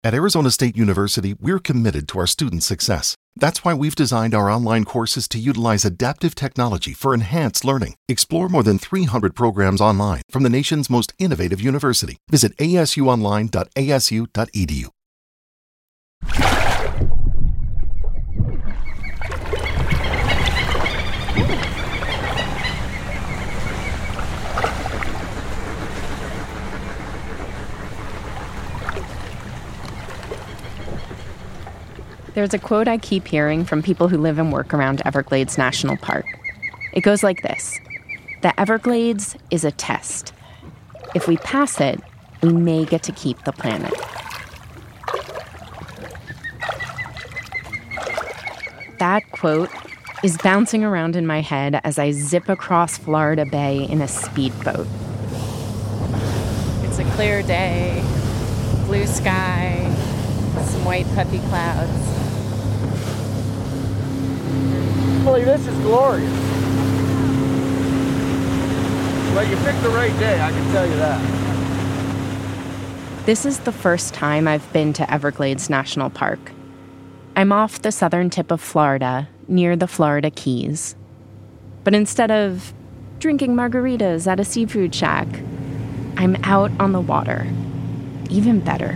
At Arizona State University, we're committed to our students' success. That's why we've designed our online courses to utilize adaptive technology for enhanced learning. Explore more than 300 programs online from the nation's most innovative university. Visit asuonline.asu.edu. There's a quote I keep hearing from people who live and work around Everglades National Park. It goes like this: the Everglades is a test. If we pass it, we may get to keep the planet. That quote is bouncing around in my head as I zip across Florida Bay in a speedboat. It's a clear day, blue sky, some white puffy clouds. Emily, this is glorious. Well, you picked the right day, I can tell you that. This is the first time I've been to Everglades National Park. I'm off the southern tip of Florida, near the Florida Keys. But instead of drinking margaritas at a seafood shack, I'm out on the water. Even better.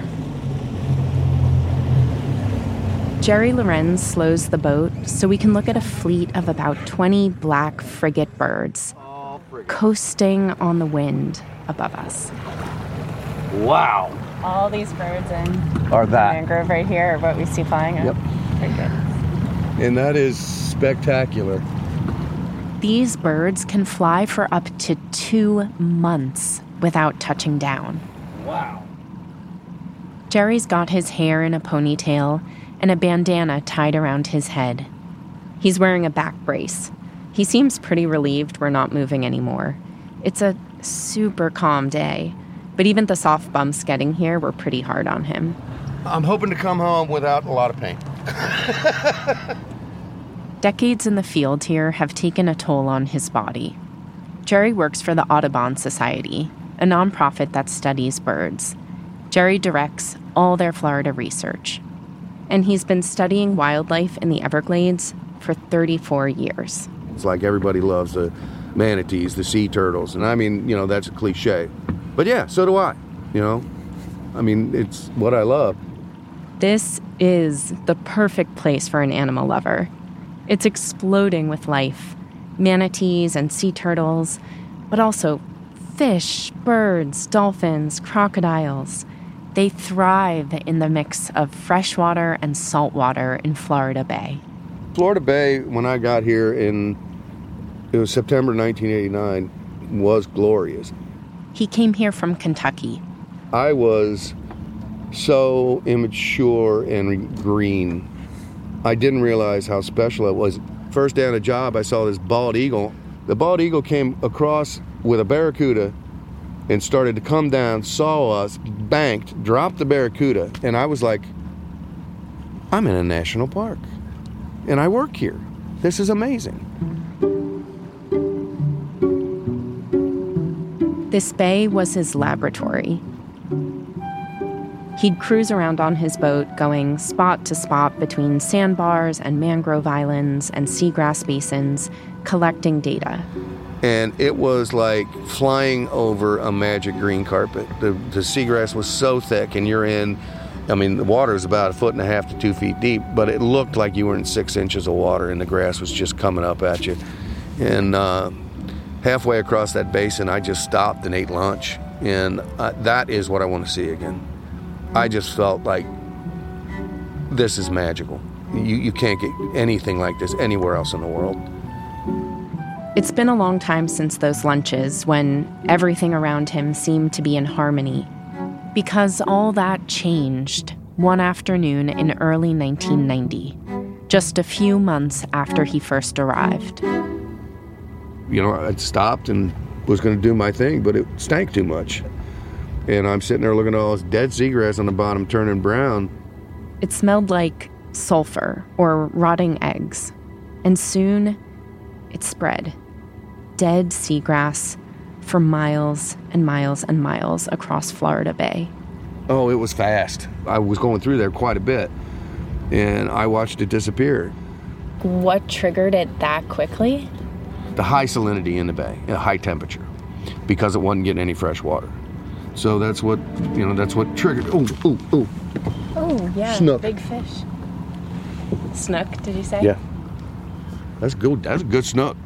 Jerry Lorenz slows the boat so we can look at a fleet of about 20 black frigate birds coasting on the wind above us. Wow. All these birds in Are that. mangrove right here are what we see flying up. Yep. Very good. And that is spectacular. These birds can fly for up to 2 months without touching down. Wow. Jerry's got his hair in a ponytail and a bandana tied around his head. He's wearing a back brace. He seems pretty relieved we're not moving anymore. It's a super calm day, but even the soft bumps getting here were pretty hard on him. I'm hoping to come home without a lot of pain. Decades in the field here have taken a toll on his body. Jerry works for the Audubon Society, a nonprofit that studies birds. Jerry directs all their Florida research. And he's been studying wildlife in the Everglades for 34 years. It's like everybody loves the manatees, the sea turtles. And I mean, that's a cliche. But yeah, so do I, it's what I love. This is the perfect place for an animal lover. It's exploding with life. Manatees and sea turtles, but also fish, birds, dolphins, crocodiles. They thrive in the mix of freshwater and saltwater in Florida Bay. Florida Bay, when I got here it was September 1989, was glorious. He came here from Kentucky. I was so immature and green. I didn't realize how special it was. First day on a job, I saw this bald eagle. The bald eagle came across with a barracuda and started to come down, saw us, banked, dropped the barracuda, and I was like, I'm in a national park, and I work here. This is amazing. This bay was his laboratory. He'd cruise around on his boat, going spot to spot between sandbars and mangrove islands and seagrass basins, collecting data. And it was like flying over a magic green carpet. The seagrass was so thick, and the water is about 1.5 to 2 feet deep, but it looked like you were in 6 inches of water, and the grass was just coming up at you. And halfway across that basin, I just stopped and ate lunch, and that is what I want to see again. I just felt like this is magical. You can't get anything like this anywhere else in the world. It's been a long time since those lunches when everything around him seemed to be in harmony, because all that changed one afternoon in early 1990, just a few months after he first arrived. I'd stopped and was going to do my thing, but it stank too much. And I'm sitting there looking at all this dead seagrass on the bottom turning brown. It smelled like sulfur or rotting eggs, and soon it spread. Dead seagrass for miles and miles and miles across Florida Bay. Oh, it was fast. I was going through there quite a bit, and I watched it disappear. What triggered it that quickly? The high salinity in the bay, a high temperature, because it wasn't getting any fresh water. So that's what triggered. Oh, yeah, Snook. Big fish. Snook, did you say? Yeah. That's good. That's a good snook.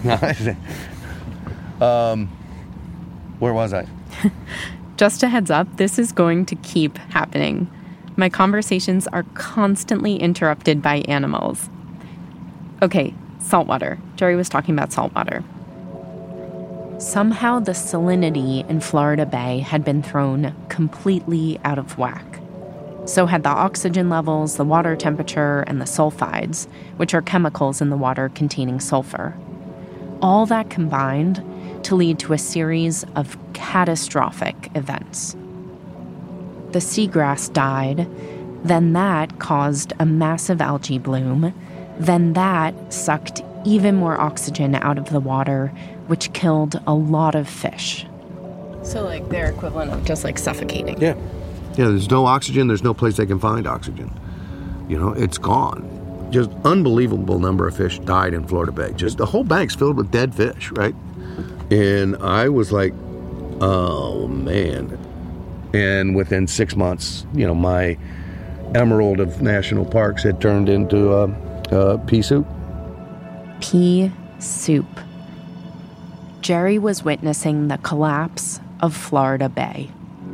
Where was I? Just a heads up, this is going to keep happening. My conversations are constantly interrupted by animals. Okay, saltwater. Jerry was talking about saltwater. Somehow the salinity in Florida Bay had been thrown completely out of whack. So had the oxygen levels, the water temperature, and the sulfides, which are chemicals in the water containing sulfur. All that combined to lead to a series of catastrophic events. The seagrass died, then that caused a massive algae bloom, then that sucked even more oxygen out of the water, which killed a lot of fish. So like their equivalent of just like suffocating. Yeah, there's no oxygen, there's no place they can find oxygen. It's gone. Just unbelievable number of fish died in Florida Bay. Just the whole bank's filled with dead fish, right? And I was like, oh, man. And within 6 months, my emerald of national parks had turned into pea soup. Pea soup. Jerry was witnessing the collapse of Florida Bay.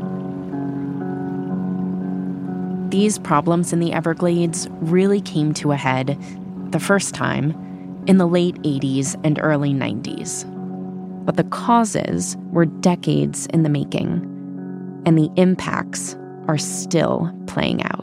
These problems in the Everglades really came to a head the first time in the late 80s and early 90s. But the causes were decades in the making, and the impacts are still playing out.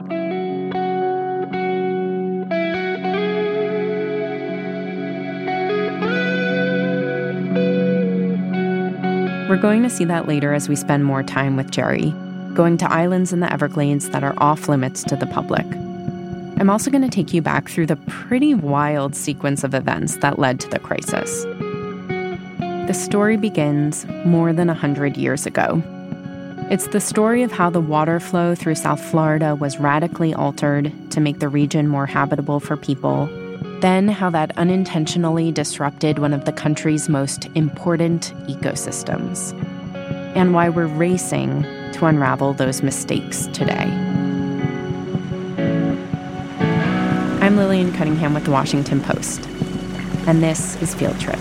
We're going to see that later as we spend more time with Jerry, going to islands in the Everglades that are off limits to the public. I'm also going to take you back through the pretty wild sequence of events that led to the crisis. The story begins more than 100 years ago. It's the story of how the water flow through South Florida was radically altered to make the region more habitable for people, then how that unintentionally disrupted one of the country's most important ecosystems, and why we're racing to unravel those mistakes today. I'm Lillian Cunningham with The Washington Post, and this is Field Trip.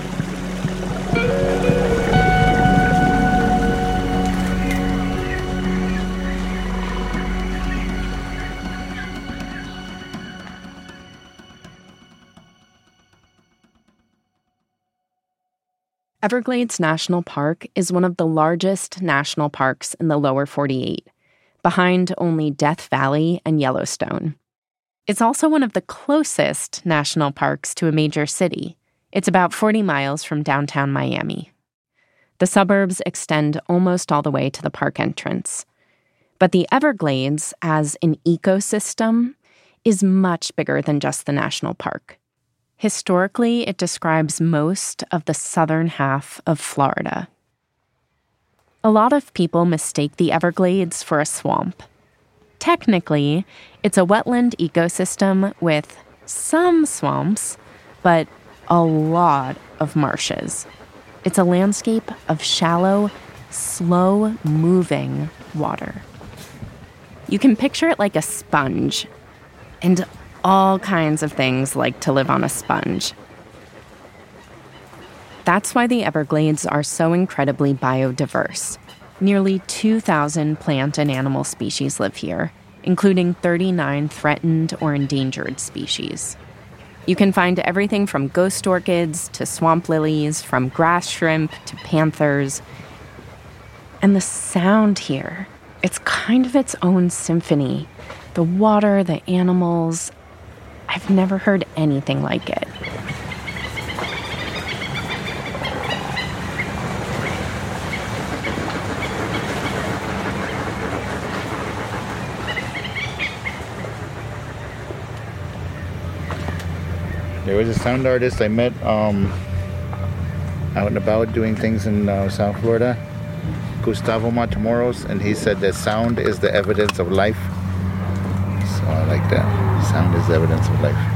Everglades National Park is one of the largest national parks in the lower 48, behind only Death Valley and Yellowstone. It's also one of the closest national parks to a major city. It's about 40 miles from downtown Miami. The suburbs extend almost all the way to the park entrance. But the Everglades, as an ecosystem, is much bigger than just the national park. Historically, it describes most of the southern half of Florida. A lot of people mistake the Everglades for a swamp. Technically, it's a wetland ecosystem with some swamps, but a lot of marshes. It's a landscape of shallow, slow-moving water. You can picture it like a sponge, and all kinds of things like to live on a sponge. That's why the Everglades are so incredibly biodiverse. Nearly 2,000 plant and animal species live here, including 39 threatened or endangered species. You can find everything from ghost orchids to swamp lilies, from grass shrimp to panthers. And the sound here, it's kind of its own symphony. The water, the animals, I've never heard anything like it. There was a sound artist I met out and about doing things in South Florida Gustavo Matamoros, and he said that sound is the evidence of life. So I like that. Sound is the evidence of life.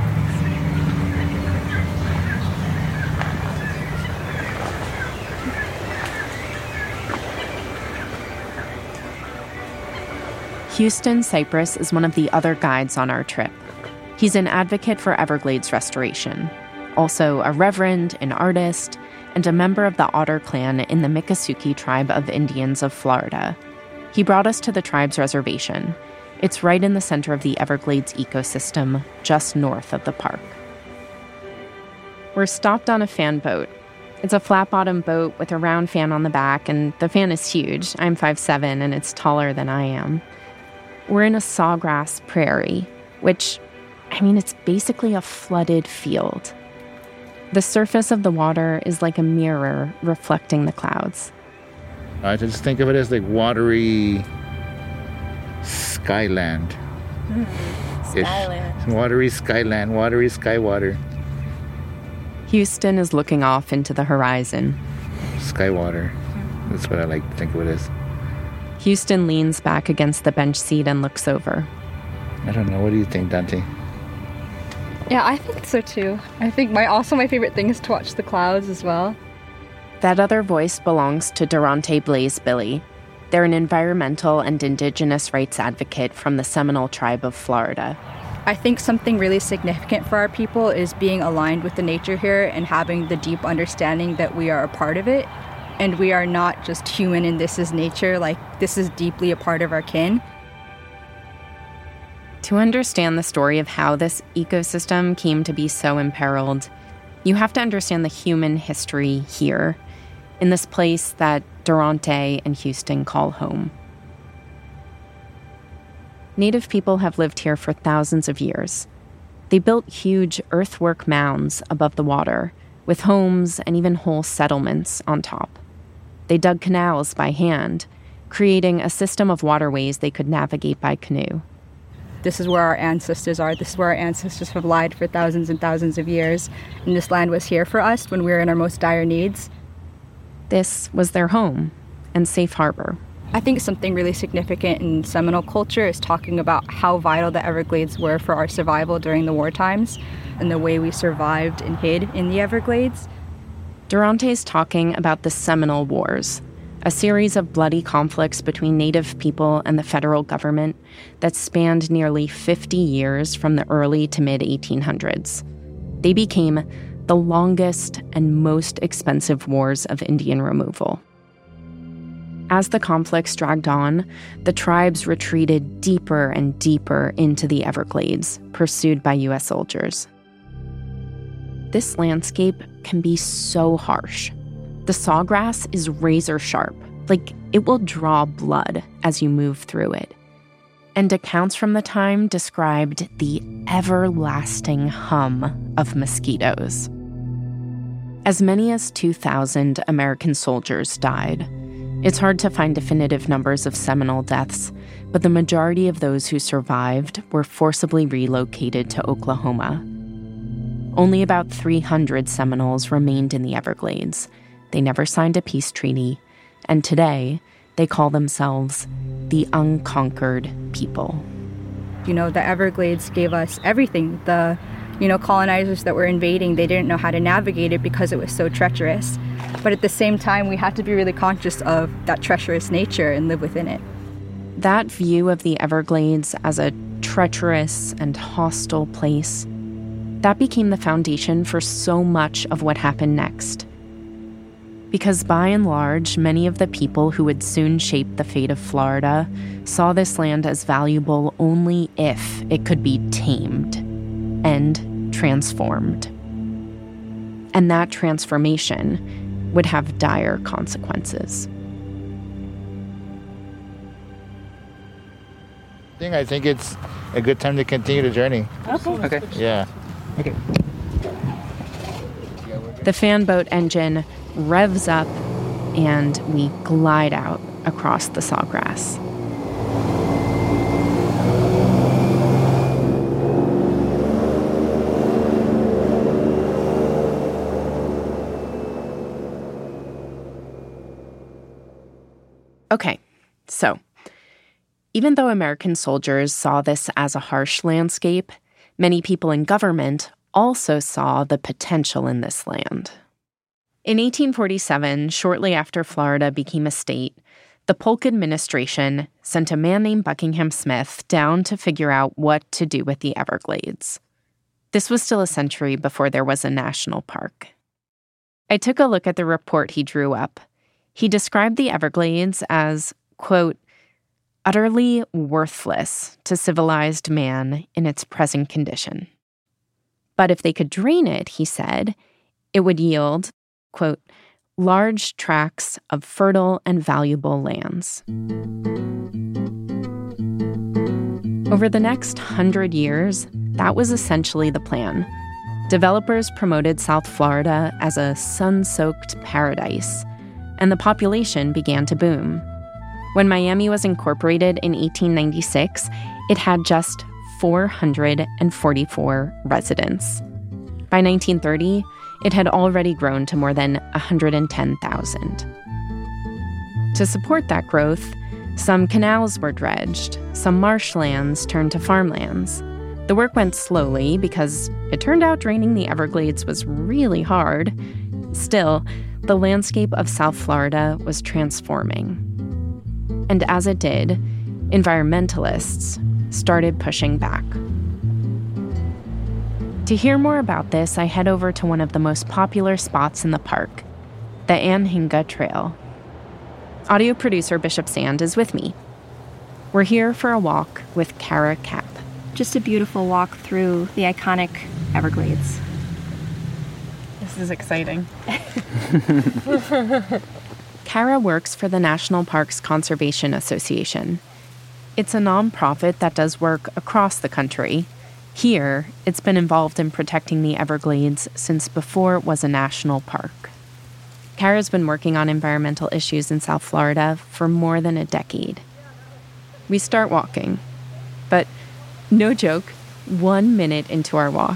Houston Cypress is one of the other guides on our trip. He's an advocate for Everglades restoration, also a reverend, an artist, and a member of the Otter Clan in the Miccosukee tribe of Indians of Florida. He brought us to the tribe's reservation. It's right in the center of the Everglades ecosystem, just north of the park. We're stopped on a fan boat. It's a flat-bottom boat with a round fan on the back, and the fan is huge. I'm 5'7", and it's taller than I am. We're in a sawgrass prairie, which, it's basically a flooded field. The surface of the water is like a mirror reflecting the clouds. I just think of it as like watery skyland. Skyland. Watery skyland, watery sky water. Houston is looking off into the horizon. Sky water. That's what I like to think of it as. Houston leans back against the bench seat and looks over. I don't know. What do you think, Dante? Yeah, I think so too. I think my favorite thing is to watch the clouds as well. That other voice belongs to Durante Blaze Billy. They're an environmental and indigenous rights advocate from the Seminole tribe of Florida. I think something really significant for our people is being aligned with the nature here and having the deep understanding that we are a part of it. And we are not just human and this is nature, like this is deeply a part of our kin. To understand the story of how this ecosystem came to be so imperiled, you have to understand the human history here, in this place that Durante and Houston call home. Native people have lived here for thousands of years. They built huge earthwork mounds above the water, with homes and even whole settlements on top. They dug canals by hand, creating a system of waterways they could navigate by canoe. This is where our ancestors are. This is where our ancestors have lied for thousands and thousands of years. And this land was here for us when we were in our most dire needs. This was their home and safe harbor. I think something really significant in Seminole culture is talking about how vital the Everglades were for our survival during the war times and the way we survived and hid in the Everglades. Durante's talking about the Seminole Wars, a series of bloody conflicts between Native people and the federal government that spanned nearly 50 years from the early to mid-1800s. They became the longest and most expensive wars of Indian removal. As the conflicts dragged on, the tribes retreated deeper and deeper into the Everglades, pursued by U.S. soldiers. This landscape can be so harsh. The sawgrass is razor sharp, like it will draw blood as you move through it. And accounts from the time described the everlasting hum of mosquitoes. As many as 2,000 American soldiers died. It's hard to find definitive numbers of Seminole deaths, but the majority of those who survived were forcibly relocated to Oklahoma. Only about 300 Seminoles remained in the Everglades. They never signed a peace treaty, and today they call themselves the Unconquered People. The Everglades gave us everything. The, colonizers that were invading, they didn't know how to navigate it because it was so treacherous. But at the same time, we had to be really conscious of that treacherous nature and live within it. That view of the Everglades as a treacherous and hostile place, that became the foundation for so much of what happened next. Because by and large, many of the people who would soon shape the fate of Florida saw this land as valuable only if it could be tamed and transformed. And that transformation would have dire consequences. I think it's a good time to continue the journey. Okay. Yeah. Okay. The fan boat engine revs up, and we glide out across the sawgrass. Okay, so even though American soldiers saw this as a harsh landscape, many people in government also saw the potential in this land. In 1847, shortly after Florida became a state, the Polk administration sent a man named Buckingham Smith down to figure out what to do with the Everglades. This was still a century before there was a national park. I took a look at the report he drew up. He described the Everglades as, quote, utterly worthless to civilized man in its present condition. But if they could drain it, he said, it would yield, quote, large tracts of fertile and valuable lands. Over the next 100 years, that was essentially the plan. Developers promoted South Florida as a sun-soaked paradise, and the population began to boom. When Miami was incorporated in 1896, it had just 444 residents. By 1930, it had already grown to more than 110,000. To support that growth, some canals were dredged, some marshlands turned to farmlands. The work went slowly because it turned out draining the Everglades was really hard. Still, the landscape of South Florida was transforming. And as it did, environmentalists started pushing back. To hear more about this, I head over to one of the most popular spots in the park, the Anhinga Trail. Audio producer Bishop Sand is with me. We're here for a walk with Kara Kapp. Just a beautiful walk through the iconic Everglades. This is exciting. Kara works for the National Parks Conservation Association. It's a nonprofit that does work across the country. Here, it's been involved in protecting the Everglades since before it was a national park. Kara's been working on environmental issues in South Florida for more than a decade. We start walking, but no joke, 1 minute into our walk.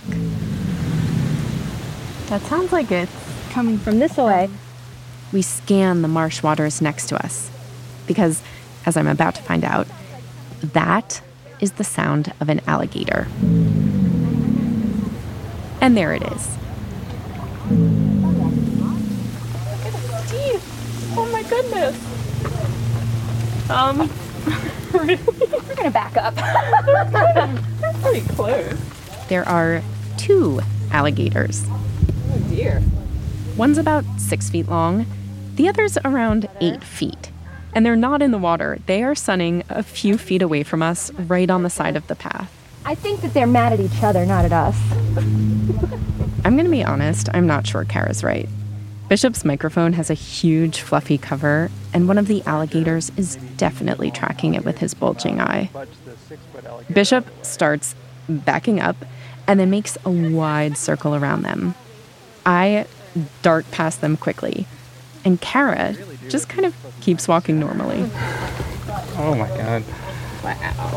That sounds like it's Coming from this way. We scan the marsh waters next to us because, as I'm about to find out, that is the sound of an alligator. And there it is. Look at his teeth. Oh my goodness. Really? We're gonna back up. They're pretty close. There are 2 alligators. Oh dear. One's about 6 feet long, the other's around 8 feet. And they're not in the water. They are sunning a few feet away from us, right on the side of the path. I think that they're mad at each other, not at us. I'm going to be honest, I'm not sure Kara's right. Bishop's microphone has a huge fluffy cover, and one of the alligators is definitely tracking it with his bulging eye. Bishop starts backing up and then makes a wide circle around them. I dart past them quickly, and Kara just kind of keeps walking normally. Oh my God. Wow.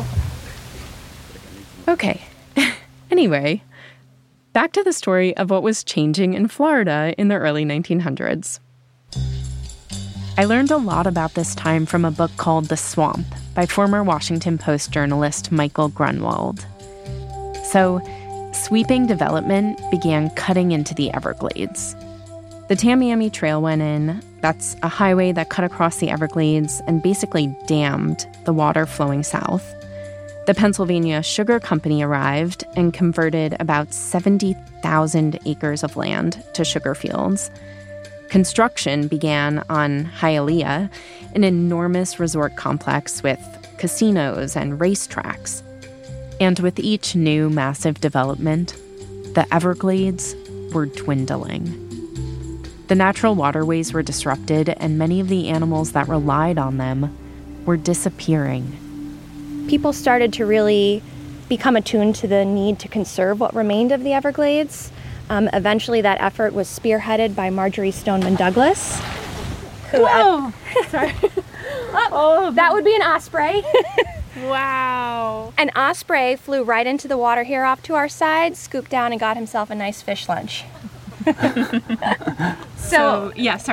Okay. Anyway, back to the story of what was changing in Florida in the early 1900s. I learned a lot about this time from a book called The Swamp by former Washington Post journalist Michael Grunwald. So, sweeping development began cutting into the Everglades. The Tamiami Trail went in. That's a highway that cut across the Everglades and basically dammed the water flowing south. The Pennsylvania Sugar Company arrived and converted about 70,000 acres of land to sugar fields. Construction began on Hialeah, an enormous resort complex with casinos and racetracks. And with each new massive development, the Everglades were dwindling. The natural waterways were disrupted, and many of the animals that relied on them were disappearing. People started to really become attuned to the need to conserve what remained of the Everglades. Eventually, that effort was spearheaded by Marjorie Stoneman Douglas. Whoa! Sorry. That would be an osprey. Wow. An osprey flew right into the water here off to our side, scooped down, and got himself a nice fish lunch. So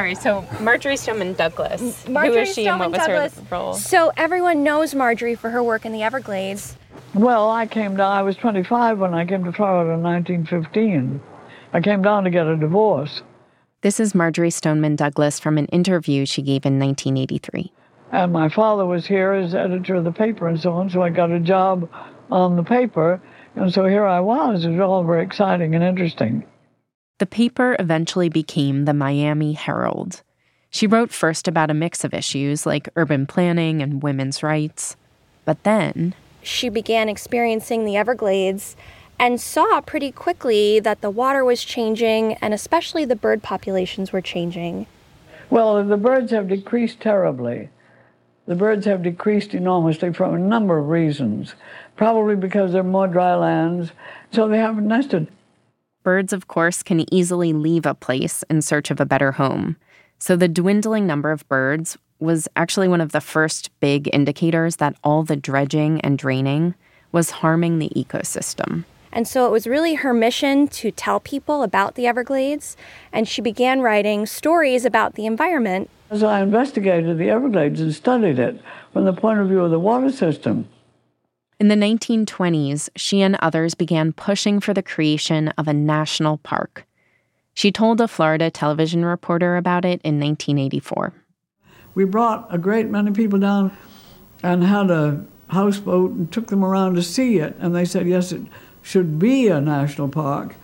Marjory Stoneman Douglas. Who is she and what was her role? So everyone knows Marjory for her work in the Everglades. Well, I was 25 when I came to Florida in 1915. I came down to get a divorce. This is Marjory Stoneman Douglas from an interview she gave in 1983. And my father was here as editor of the paper and so on, so I got a job on the paper. And so here I was. It was all very exciting and interesting. The paper eventually became the Miami Herald. She wrote first about a mix of issues like urban planning and women's rights. But then she began experiencing the Everglades and saw pretty quickly that the water was changing and especially the bird populations were changing. Well, the birds have decreased terribly. The birds have decreased enormously for a number of reasons. Probably because there are more dry lands, so they haven't nested. Birds, of course, can easily leave a place in search of a better home. So the dwindling number of birds was actually one of the first big indicators that all the dredging and draining was harming the ecosystem. And so it was really her mission to tell people about the Everglades, and she began writing stories about the environment. So I investigated the Everglades and studied it from the point of view of the water system. In the 1920s, she and others began pushing for the creation of a national park. She told a Florida television reporter about it in 1984. We brought a great many people down and had a houseboat and took them around to see it. And they said, yes, it should be a national park.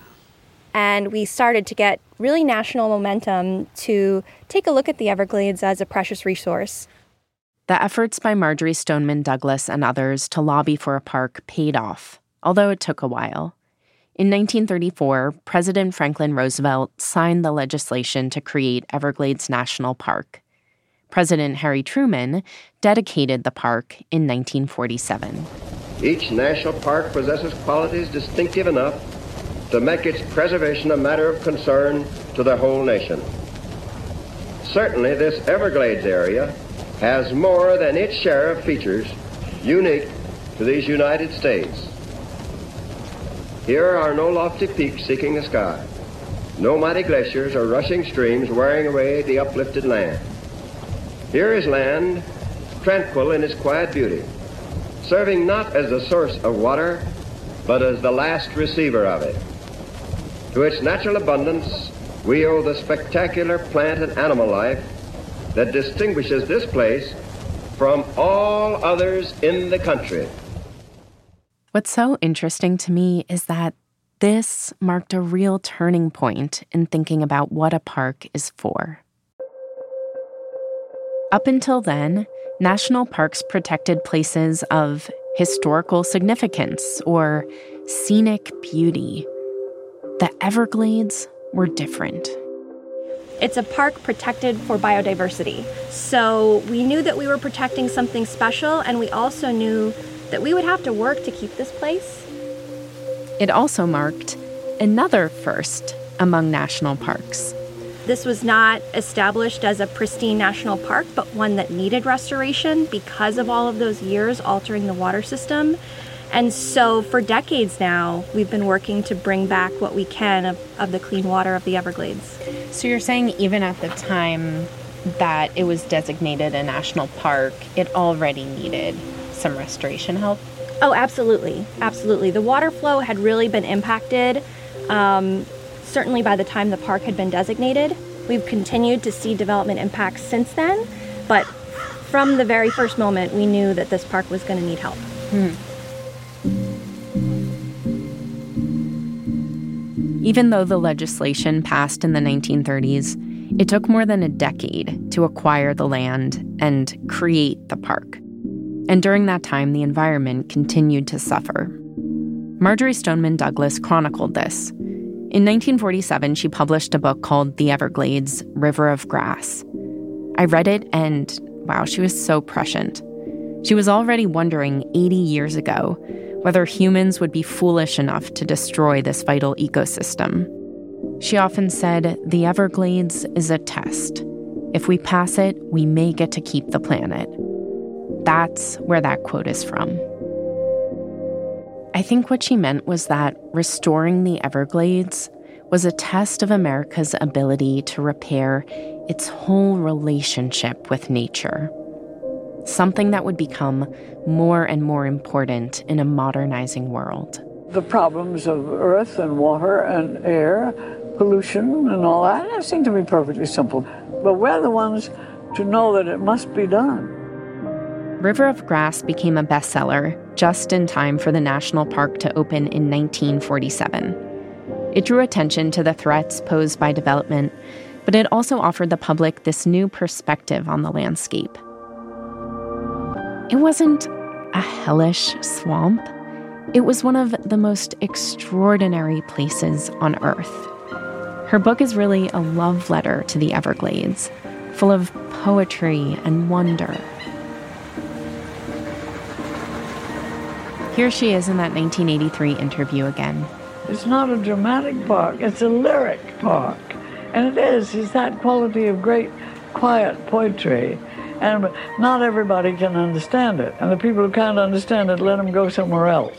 And we started to get really national momentum to take a look at the Everglades as a precious resource. The efforts by Marjory Stoneman Douglas and others to lobby for a park paid off, although it took a while. In 1934, President Franklin Roosevelt signed the legislation to create Everglades National Park. President Harry Truman dedicated the park in 1947. Each national park possesses qualities distinctive enough to make its preservation a matter of concern to the whole nation. Certainly, this Everglades area has more than its share of features unique to these United States. Here are no lofty peaks seeking the sky, no mighty glaciers or rushing streams wearing away the uplifted land. Here is land tranquil in its quiet beauty, serving not as the source of water, but as the last receiver of it. To its natural abundance, we owe the spectacular plant and animal life that distinguishes this place from all others in the country. What's so interesting to me is that this marked a real turning point in thinking about what a park is for. Up until then, national parks protected places of historical significance or scenic beauty. The Everglades were different. It's a park protected for biodiversity. So we knew that we were protecting something special, and we also knew that we would have to work to keep this place. It also marked another first among national parks. This was not established as a pristine national park, but one that needed restoration because of all of those years altering the water system. And so for decades now, we've been working to bring back what we can of the clean water of the Everglades. So you're saying even at the time that it was designated a national park, it already needed some restoration help? Oh, absolutely. Absolutely. The water flow had really been impacted, certainly by the time the park had been designated. We've continued to see development impacts since then, but from the very first moment, we knew that this park was going to need help. Even though the legislation passed in the 1930s, it took more than a decade to acquire the land and create the park. And during that time, the environment continued to suffer. Marjory Stoneman Douglas chronicled this. In 1947, she published a book called The Everglades, River of Grass. I read it and, wow, she was so prescient. She was already wondering 80 years ago whether humans would be foolish enough to destroy this vital ecosystem. She often said, the Everglades is a test. If we pass it, we may get to keep the planet. That's where that quote is from. I think what she meant was that restoring the Everglades was a test of America's ability to repair its whole relationship with nature, something that would become more and more important in a modernizing world. The problems of earth and water and air, pollution and all that seem to be perfectly simple. But we're the ones to know that it must be done. River of Grass became a bestseller just in time for the national park to open in 1947. It drew attention to the threats posed by development, but it also offered the public this new perspective on the landscape. It wasn't a hellish swamp. It was one of the most extraordinary places on Earth. Her book is really a love letter to the Everglades, full of poetry and wonder. Here she is in that 1983 interview again. It's not a dramatic park, it's a lyric park. And it's that quality of great, quiet poetry. And not everybody can understand it. And the people who can't understand it, let them go somewhere else.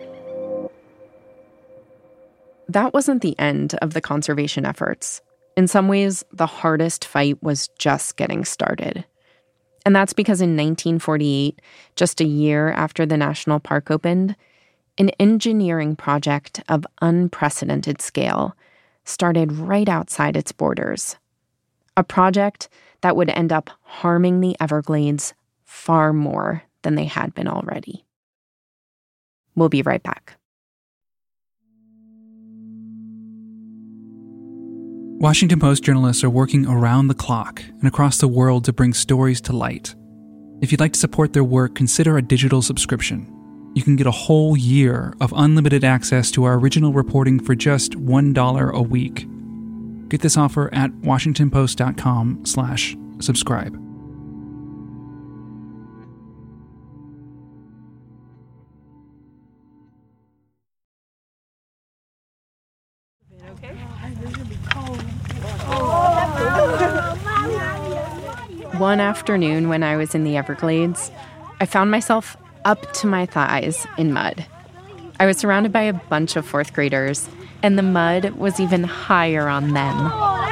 That wasn't the end of the conservation efforts. In some ways, the hardest fight was just getting started. And that's because in 1948, just a year after the national park opened, an engineering project of unprecedented scale started right outside its borders. A project that would end up harming the Everglades far more than they had been already. We'll be right back. Washington Post journalists are working around the clock and across the world to bring stories to light. If you'd like to support their work, consider a digital subscription. You can get a whole year of unlimited access to our original reporting for just $1 a week. Get this offer at washingtonpost.com/subscribe. One afternoon when I was in the Everglades, I found myself up to my thighs in mud. I was surrounded by a bunch of fourth graders, and the mud was even higher on them.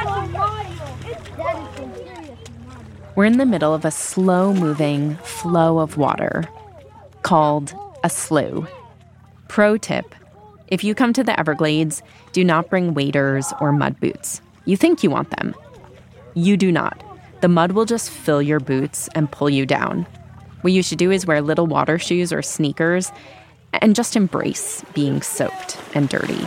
We're in the middle of a slow-moving flow of water called a slough. Pro tip, if you come to the Everglades, do not bring waders or mud boots. You think you want them. You do not. The mud will just fill your boots and pull you down. What you should do is wear little water shoes or sneakers and just embrace being soaked and dirty.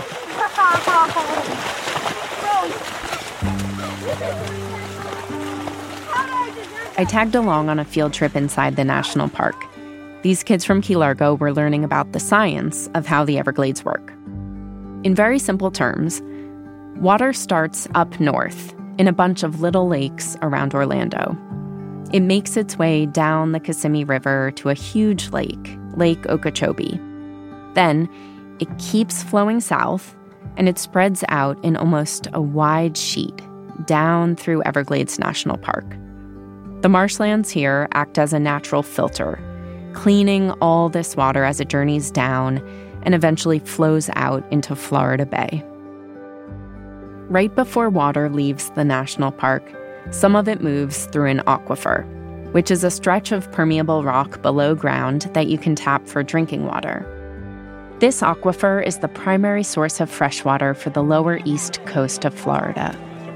I tagged along on a field trip inside the national park. These kids from Key Largo were learning about the science of how the Everglades work. In very simple terms, water starts up north in a bunch of little lakes around Orlando. It makes its way down the Kissimmee River to a huge lake, Lake Okeechobee. Then it keeps flowing south, and it spreads out in almost a wide sheet down through Everglades National Park. The marshlands here act as a natural filter, cleaning all this water as it journeys down and eventually flows out into Florida Bay. Right before water leaves the national park, some of it moves through an aquifer, which is a stretch of permeable rock below ground that you can tap for drinking water. This aquifer is the primary source of fresh water for the lower east coast of Florida.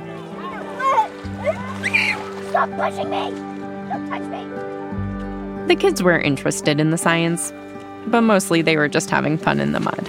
Stop pushing me! Don't touch me! The kids were interested in the science, but mostly they were just having fun in the mud.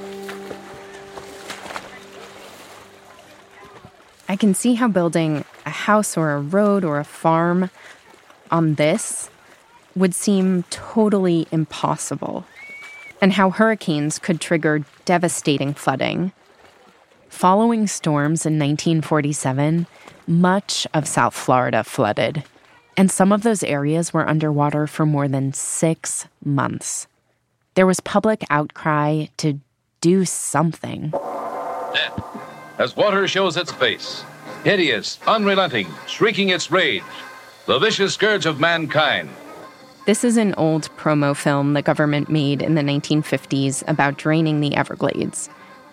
I can see how building a house or a road or a farm on this would seem totally impossible, and how hurricanes could trigger devastating flooding. Following storms in 1947, much of South Florida flooded, and some of those areas were underwater for more than 6 months. There was public outcry to do something. Death, as water shows its face, hideous, unrelenting, shrieking its rage, the vicious scourge of mankind. This is an old promo film the government made in the 1950s about draining the Everglades.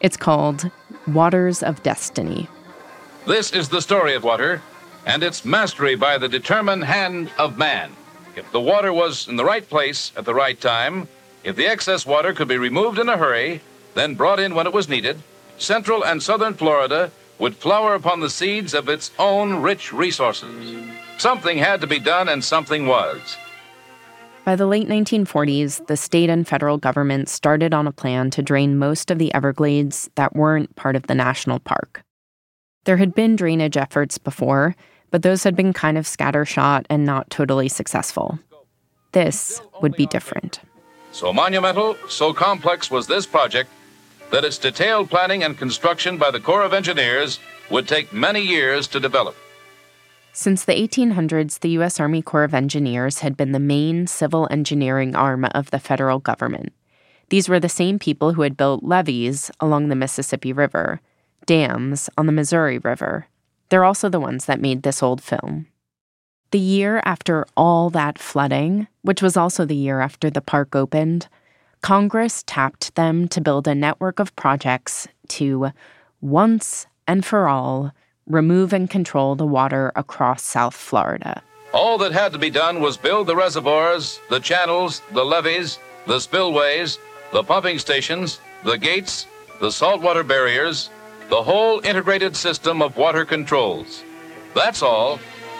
It's called Waters of Destiny. This is the story of water and its mastery by the determined hand of man. If the water was in the right place at the right time, if the excess water could be removed in a hurry, then brought in when it was needed, central and southern Florida would flower upon the seeds of its own rich resources. Something had to be done, and something was. By the late 1940s, the state and federal government started on a plan to drain most of the Everglades that weren't part of the national park. There had been drainage efforts before, but those had been kind of scattershot and not totally successful. This would be different. So monumental, so complex was this project that its detailed planning and construction by the Corps of Engineers would take many years to develop. Since the 1800s, the U.S. Army Corps of Engineers had been the main civil engineering arm of the federal government. These were the same people who had built levees along the Mississippi River, dams on the Missouri River. They're also the ones that made this old film. The year after all that flooding, which was also the year after the park opened, Congress tapped them to build a network of projects to, once and for all, remove and control the water across South Florida. All that had to be done was build the reservoirs, the channels, the levees, the spillways, the pumping stations, the gates, the saltwater barriers, the whole integrated system of water controls. That's all.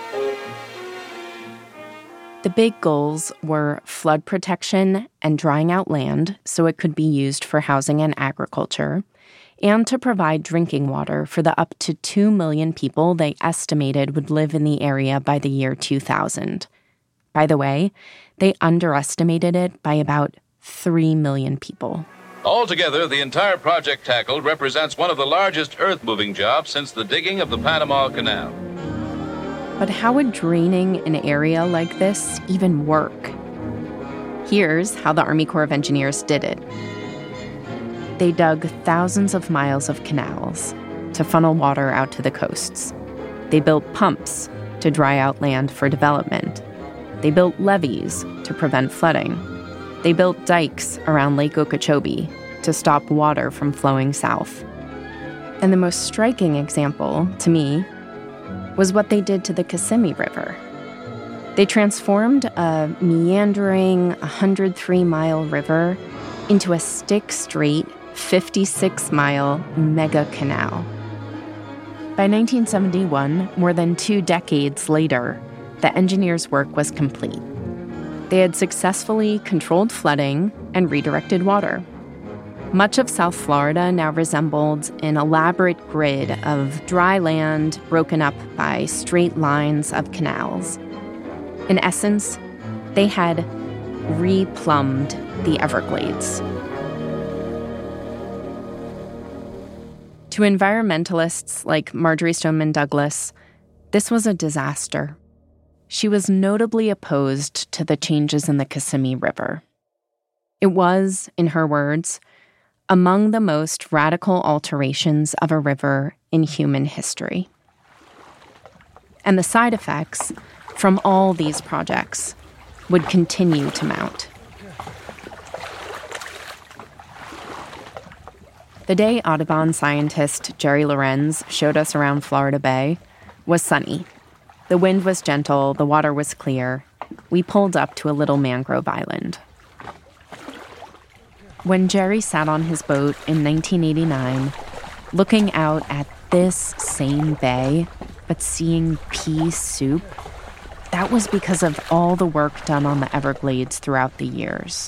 The big goals were flood protection and drying out land so it could be used for housing and agriculture, and to provide drinking water for the up to 2 million people they estimated would live in the area by the year 2000. By the way, they underestimated it by about 3 million people. Altogether, the entire project tackled represents one of the largest earth-moving jobs since the digging of the Panama Canal. But how would draining an area like this even work? Here's how the Army Corps of Engineers did it. They dug thousands of miles of canals to funnel water out to the coasts. They built pumps to dry out land for development. They built levees to prevent flooding. They built dikes around Lake Okeechobee to stop water from flowing south. And the most striking example, to me, was what they did to the Kissimmee River. They transformed a meandering 103-mile river into a stick-straight 56-mile mega canal. By 1971, more than 2 decades later, the engineers' work was complete. They had successfully controlled flooding and redirected water. Much of South Florida now resembled an elaborate grid of dry land broken up by straight lines of canals. In essence, they had replumbed the Everglades. To environmentalists like Marjory Stoneman Douglas, this was a disaster. She was notably opposed to the changes in the Kissimmee River. It was, in her words, among the most radical alterations of a river in human history. And the side effects from all these projects would continue to mount. The day Audubon scientist Jerry Lorenz showed us around Florida Bay was sunny. The wind was gentle, the water was clear. We pulled up to a little mangrove island. When Jerry sat on his boat in 1989, looking out at this same bay, but seeing pea soup, that was because of all the work done on the Everglades throughout the years.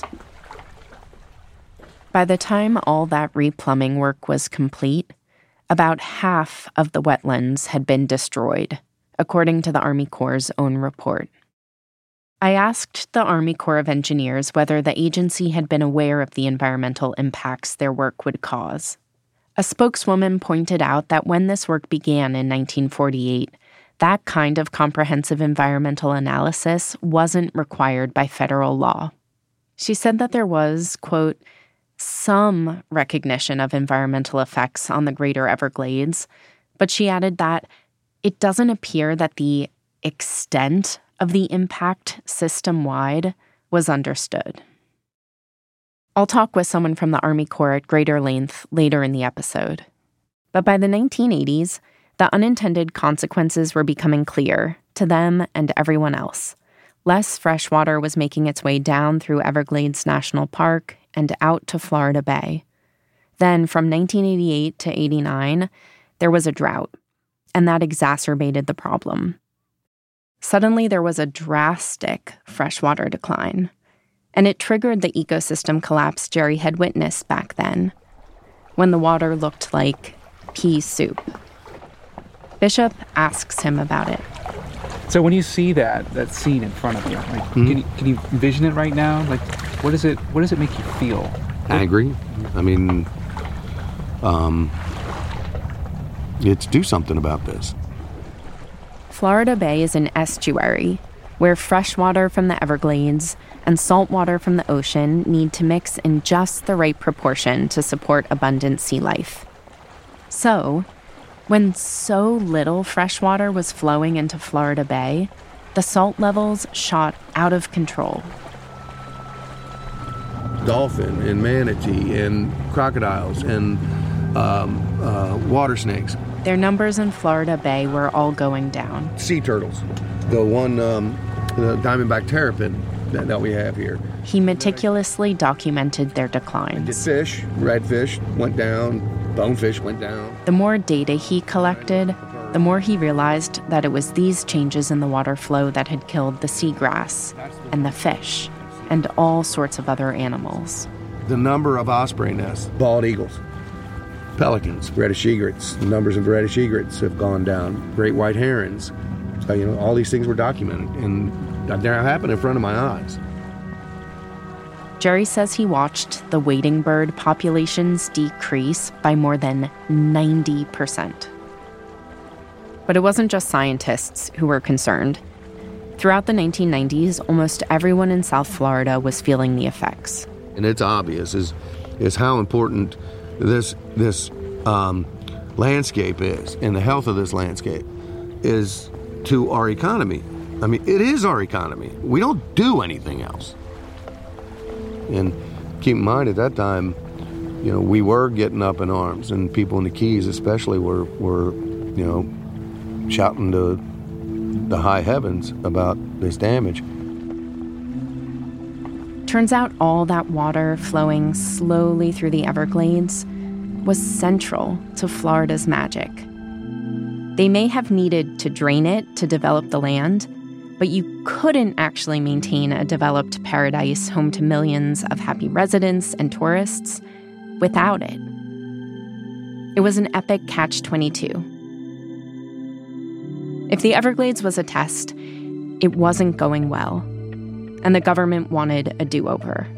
By the time all that replumbing work was complete, about half of the wetlands had been destroyed, according to the Army Corps' own report. I asked the Army Corps of Engineers whether the agency had been aware of the environmental impacts their work would cause. A spokeswoman pointed out that when this work began in 1948, that kind of comprehensive environmental analysis wasn't required by federal law. She said that there was, quote, some recognition of environmental effects on the greater Everglades, but she added that it doesn't appear that the extent of the impact system-wide was understood. I'll talk with someone from the Army Corps at greater length later in the episode. But by the 1980s, the unintended consequences were becoming clear to them and everyone else. Less fresh water was making its way down through Everglades National Park and out to Florida Bay. Then, from 1988 to 89, there was a drought, and that exacerbated the problem. Suddenly, there was a drastic freshwater decline, and it triggered the ecosystem collapse Jerry had witnessed back then, when the water looked like pea soup. Bishop asks him about it. So when you see that scene in front of you, like, can you envision it right now? Like, what does it make you feel? Angry. I mean, it's do something about this. Florida Bay is an estuary where fresh water from the Everglades and salt water from the ocean need to mix in just the right proportion to support abundant sea life. So, when so little fresh water was flowing into Florida Bay, the salt levels shot out of control. Dolphin and manatee and crocodiles and water snakes. Their numbers in Florida Bay were all going down. Sea turtles. The one, the diamondback terrapin that we have here. He meticulously documented their declines. Fish, redfish went down, bonefish went down. The more data he collected, the more he realized that it was these changes in the water flow that had killed the seagrass and the fish and all sorts of other animals. The number of osprey nests, bald eagles, pelicans, reddish egrets, the numbers of reddish egrets have gone down, great white herons. All these things were documented, and that happened in front of my eyes. Jerry says he watched the wading bird populations decrease by more than 90%. But it wasn't just scientists who were concerned. Throughout the 1990s, almost everyone in South Florida was feeling the effects. And it's obvious is how important this landscape is, and the health of this landscape is to our economy. I mean, it is our economy. We don't do anything else. And keep in mind, at that time, we were getting up in arms, and people in the Keys especially were shouting to the high heavens about this damage. Turns out all that water flowing slowly through the Everglades was central to Florida's magic. They may have needed to drain it to develop the land, but you couldn't actually maintain a developed paradise home to millions of happy residents and tourists without it. It was an epic catch-22. If the Everglades was a test, it wasn't going well, and the government wanted a do-over.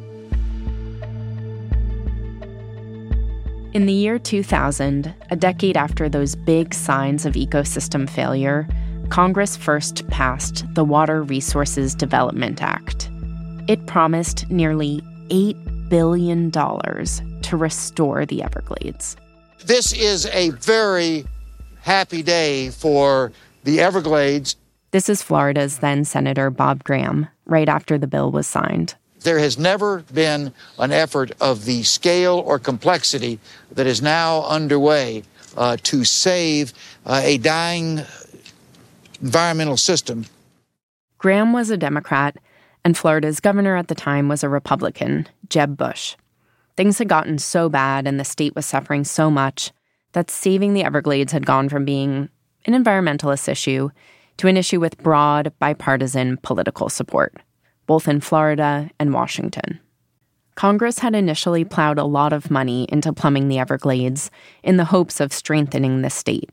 In the year 2000, a decade after those big signs of ecosystem failure, Congress first passed the Water Resources Development Act. It promised nearly $8 billion to restore the Everglades. This is a very happy day for the Everglades. This is Florida's then Senator Bob Graham, right after the bill was signed. There has never been an effort of the scale or complexity that is now underway to save a dying environmental system. Graham was a Democrat, and Florida's governor at the time was a Republican, Jeb Bush. Things had gotten so bad and the state was suffering so much that saving the Everglades had gone from being an environmentalist issue to an issue with broad, bipartisan political support, both in Florida and Washington. Congress had initially plowed a lot of money into plumbing the Everglades in the hopes of strengthening the state.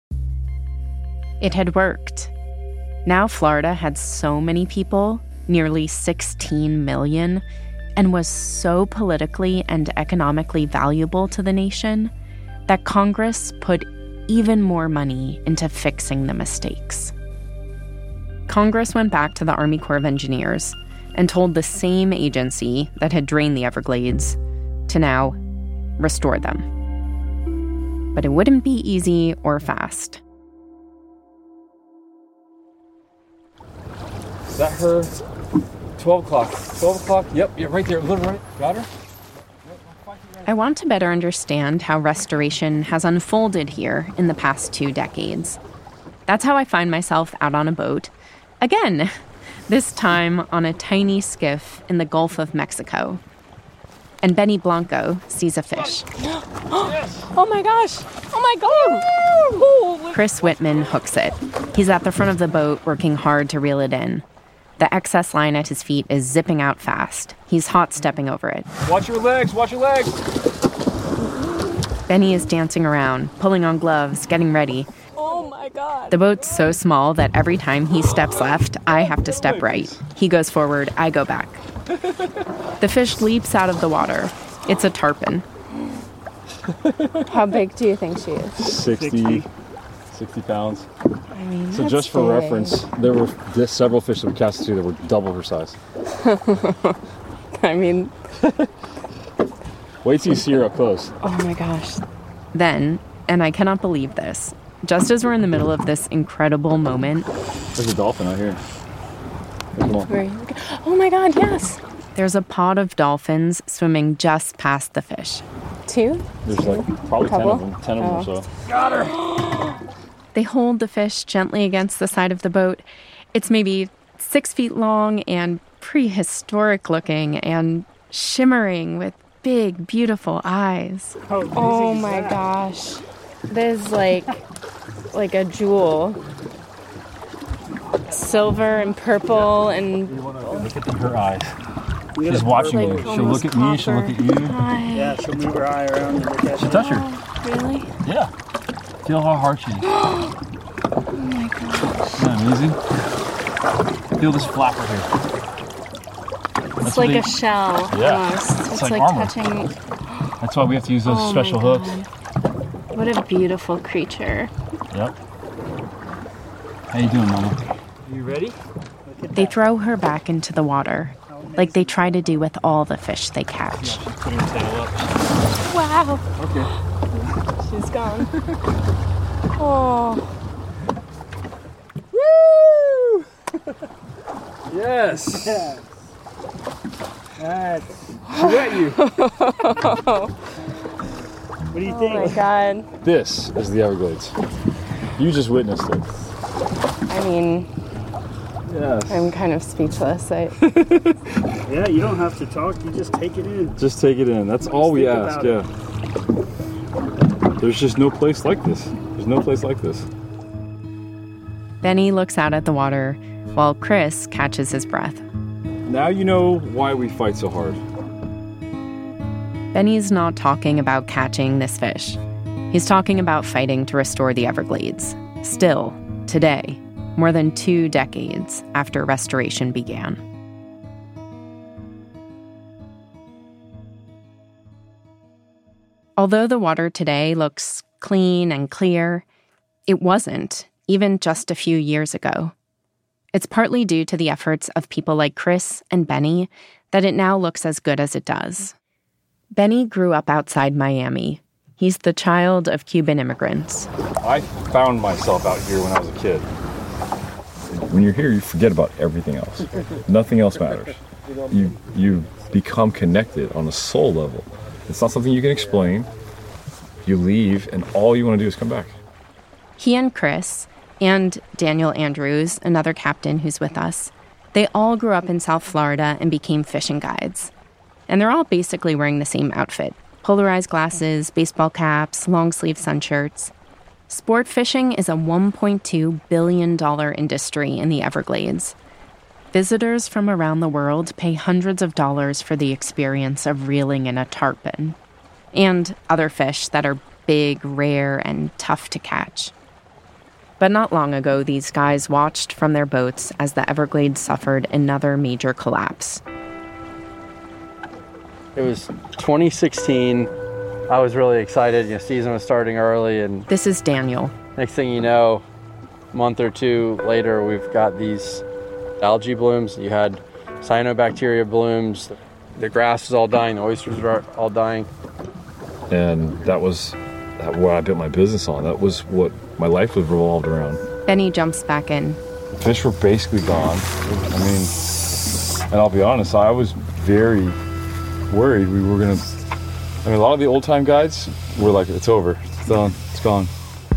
It had worked. Now Florida had so many people, nearly 16 million, and was so politically and economically valuable to the nation that Congress put even more money into fixing the mistakes. Congress went back to the Army Corps of Engineers and told the same agency that had drained the Everglades to now restore them. But it wouldn't be easy or fast. Is that her? 12 o'clock. 12 o'clock? Yep, right there. A little right. Got her? I want to better understand how restoration has unfolded here in the past 2 decades. That's how I find myself out on a boat. Again, this time on a tiny skiff in the Gulf of Mexico. And Benny Blanco sees a fish. Oh my gosh! Oh my God! Chris Whitman hooks it. He's at the front of the boat working hard to reel it in. The excess line at his feet is zipping out fast. He's hot-stepping over it. Watch your legs! Watch your legs! Benny is dancing around, pulling on gloves, getting ready. Oh my God! The boat's so small that every time he steps left, I have to step right. He goes forward, I go back. The fish leaps out of the water. It's a tarpon. How big do you think she is? 60 pounds. I mean, so just for reference, there were several fish that were cast to that were double her size. I mean... Wait till you see her up close. Oh my gosh. Then, and I cannot believe this, just as we're in the middle of this incredible moment... There's a dolphin out here. Come on. Oh my God, yes! There's a pod of dolphins swimming just past the fish. 2? There's probably 10 of them. 10 of them or so. Got her! They hold the fish gently against the side of the boat. It's maybe 6 feet long and prehistoric looking and shimmering with big, beautiful eyes. Oh my gosh. This is like a jewel. Silver and purple and... Look at her eyes. She's watching you. She'll look at me, she'll look at you. Yeah, she'll move her eye around and look at you. She'll touch her. Really? Yeah. Feel how hard she is. Oh my gosh. Isn't that amazing? Feel this flapper here. It's like a shell almost. It's like armor. touching... That's why we have to use those special hooks. What a beautiful creature. Yep. How you doing, Mama? You ready? They throw her back into the water, like they try to do with all the fish they catch. Put her tail up. Wow. Okay. She's gone. Oh. Woo! Yes. Yes. She wet you. What do you think? Oh my God. This is the Everglades. You just witnessed it. I mean, yes. I'm kind of speechless. Yeah, you don't have to talk. You just take it in. Just take it in. That's all we ask, yeah. There's just no place like this. There's no place like this. Benny looks out at the water while Chris catches his breath. Now you know why we fight so hard. Benny's not talking about catching this fish. He's talking about fighting to restore the Everglades. Still, today, more than 2 decades after restoration began. Although the water today looks clean and clear, it wasn't, even just a few years ago. It's partly due to the efforts of people like Chris and Benny that it now looks as good as it does. Benny grew up outside Miami. He's the child of Cuban immigrants. I found myself out here when I was a kid. When you're here, you forget about everything else. Nothing else matters. You become connected on a soul level. It's not something you can explain. You leave, and all you want to do is come back. He and Chris, and Daniel Andrews, another captain who's with us, they all grew up in South Florida and became fishing guides. And they're all basically wearing the same outfit: polarized glasses, baseball caps, long-sleeve sun shirts. Sport fishing is a $1.2 billion industry in the Everglades. Visitors from around the world pay hundreds of dollars for the experience of reeling in a tarpon, and other fish that are big, rare, and tough to catch. But not long ago, these guys watched from their boats as the Everglades suffered another major collapse. It was 2016. I was really excited. Season was starting early, and this is Daniel. Next thing you know, a month or two later, we've got these algae blooms. You had cyanobacteria blooms. The grass was all dying. The oysters were all dying. And that was what I built my business on. That was what my life was revolved around. Benny jumps back in. Fish were basically gone. I mean, and I'll be honest, I was very worried we were going to I mean, a lot of the old-time guides were like, it's over, it's done, it's gone.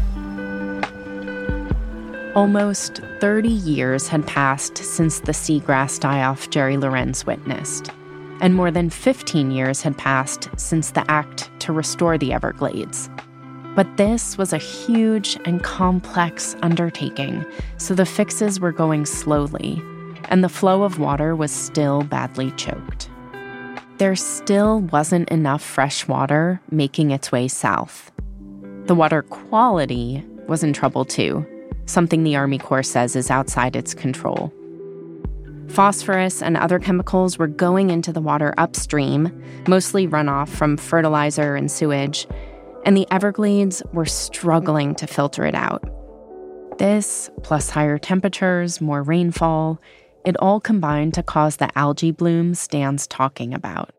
Almost 30 years had passed since the seagrass die-off Jerry Lorenz witnessed, and more than 15 years had passed since the act to restore the Everglades. But this was a huge and complex undertaking, so the fixes were going slowly, and the flow of water was still badly choked. There still wasn't enough fresh water making its way south. The water quality was in trouble too, something the Army Corps says is outside its control. Phosphorus and other chemicals were going into the water upstream, mostly runoff from fertilizer and sewage, and the Everglades were struggling to filter it out. This, plus higher temperatures, more rainfall, it all combined to cause the algae blooms Dan's talking about.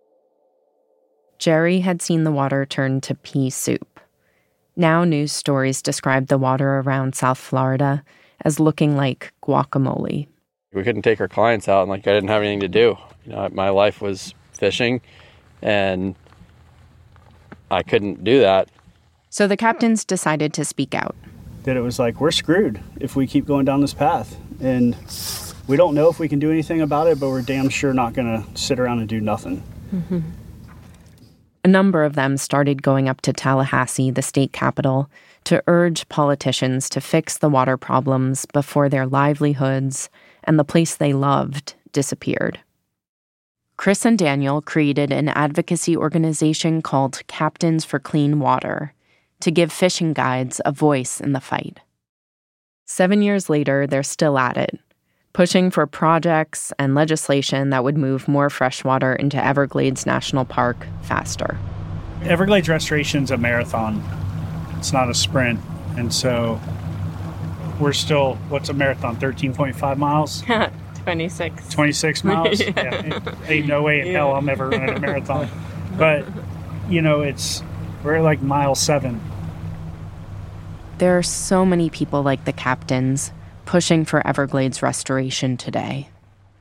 Jerry had seen the water turn to pea soup. Now news stories described the water around South Florida as looking like guacamole. We couldn't take our clients out, and I didn't have anything to do. My life was fishing, and I couldn't do that. So the captains decided to speak out. That it was like, we're screwed if we keep going down this path. And we don't know if we can do anything about it, but we're damn sure not going to sit around and do nothing. Mm-hmm. A number of them started going up to Tallahassee, the state capital, to urge politicians to fix the water problems before their livelihoods and the place they loved disappeared. Chris and Daniel created an advocacy organization called Captains for Clean Water to give fishing guides a voice in the fight. 7 years later, they're still at it, pushing for projects and legislation that would move more freshwater into Everglades National Park faster. Everglades restoration's a marathon. It's not a sprint. And so we're still, what's a marathon, 13.5 miles? 26. 26 miles? Yeah. Ain't no way in hell I'm ever running a marathon. But, we're at like mile 7. There are so many people like the captains pushing for Everglades restoration today.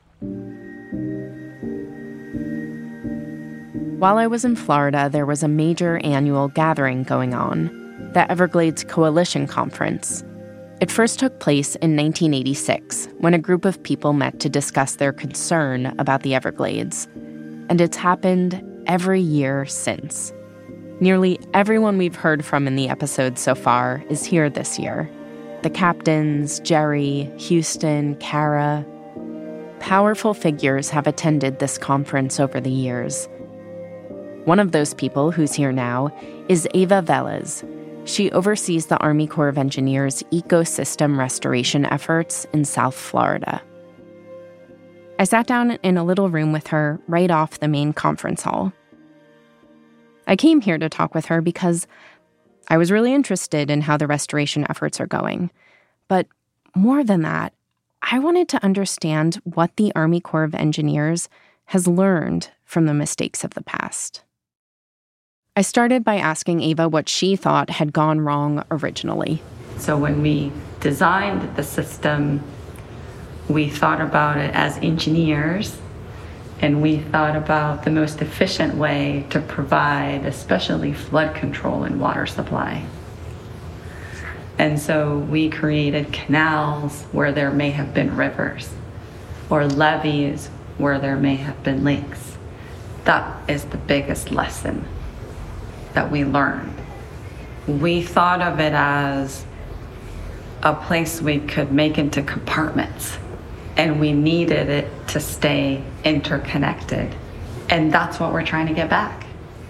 While I was in Florida, there was a major annual gathering going on, the Everglades Coalition Conference. It first took place in 1986, when a group of people met to discuss their concern about the Everglades. And it's happened every year since. Nearly everyone we've heard from in the episode so far is here this year. The captains, Jerry, Houston, Kara. Powerful figures have attended this conference over the years. One of those people who's here now is Ava Velez. She oversees the Army Corps of Engineers' ecosystem restoration efforts in South Florida. I sat down in a little room with her right off the main conference hall. I came here to talk with her because I was really interested in how the restoration efforts are going. But more than that, I wanted to understand what the Army Corps of Engineers has learned from the mistakes of the past. I started by asking Ava what she thought had gone wrong originally. So when we designed the system, we thought about it as engineers, and we thought about the most efficient way to provide, especially flood control and water supply. And so we created canals where there may have been rivers, or levees where there may have been lakes. That is the biggest lesson that we learned. We thought of it as a place we could make into compartments, and we needed it to stay interconnected. And that's what we're trying to get back.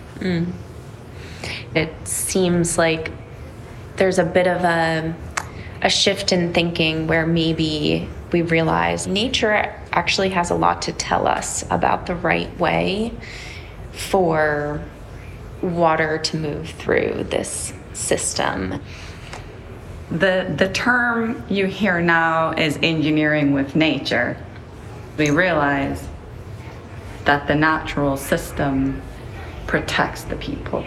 It seems like there's a bit of a shift in thinking where maybe we realize nature actually has a lot to tell us about the right way for water to move through this system. The term you hear now is engineering with nature. We realize that the natural system protects the people.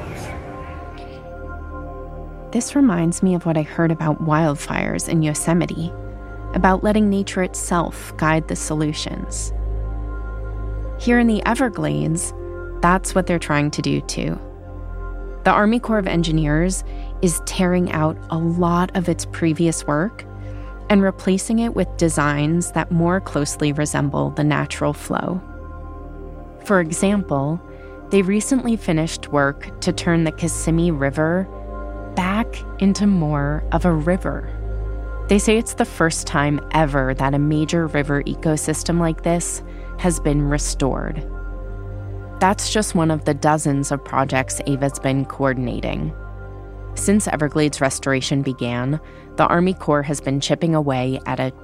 This reminds me of what I heard about wildfires in Yosemite, about letting nature itself guide the solutions. Here in the Everglades, That's what they're trying to do too. The Army Corps of Engineers is tearing out a lot of its previous work and replacing it with designs that more closely resemble the natural flow. For example, they recently finished work to turn the Kissimmee River back into more of a river. They say it's the first time ever that a major river ecosystem like this has been restored. That's just one of the dozens of projects Ava's been coordinating. Since Everglades restoration began, the Army Corps has been chipping away at a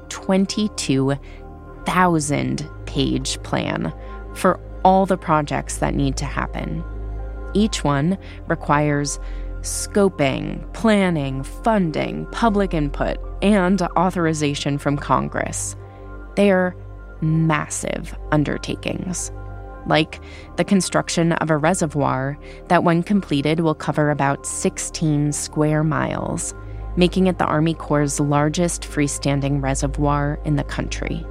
22,000-page plan for all the projects that need to happen. Each one requires scoping, planning, funding, public input, and authorization from Congress. They are massive undertakings, like the construction of a reservoir that, when completed, will cover about 16 square miles, making it the Army Corps' largest freestanding reservoir in the country.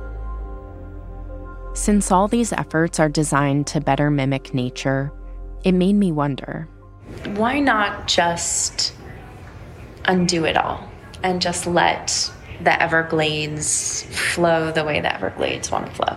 Since all these efforts are designed to better mimic nature, it made me wonder, why not just undo it all and just let the Everglades flow the way the Everglades want to flow?